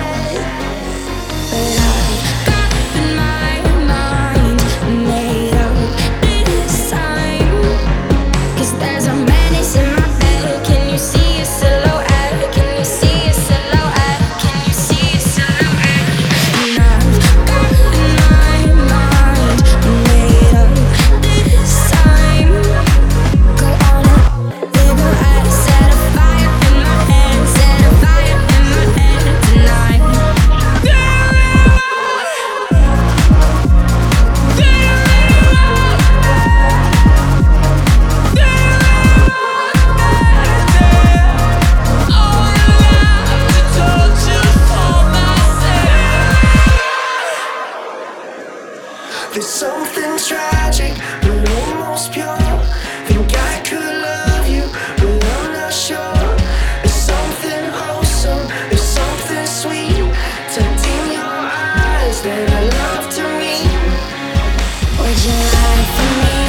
There's something tragic, but almost pure. Think I could love you, but I'm not sure. There's something wholesome, there's something sweet tucked in your eyes that I love to read. Would you lie for me?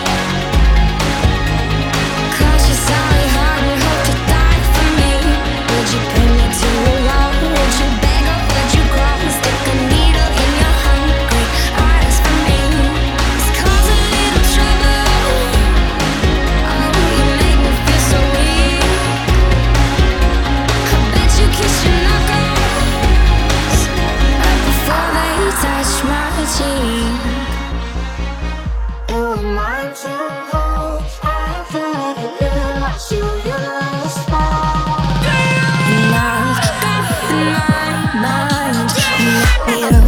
Cross your sorry heart and hope to die for me. Would you pin me to a wall? Would you beg or would you crawl? Stick a needle in your hungry eyes for me. This cause a little trouble. Oh, you make me feel so weak. I bet you kiss your knuckles right before they touch my cheek. You were mine to hold. I thought I knew what you lost for. And I've got in my mind.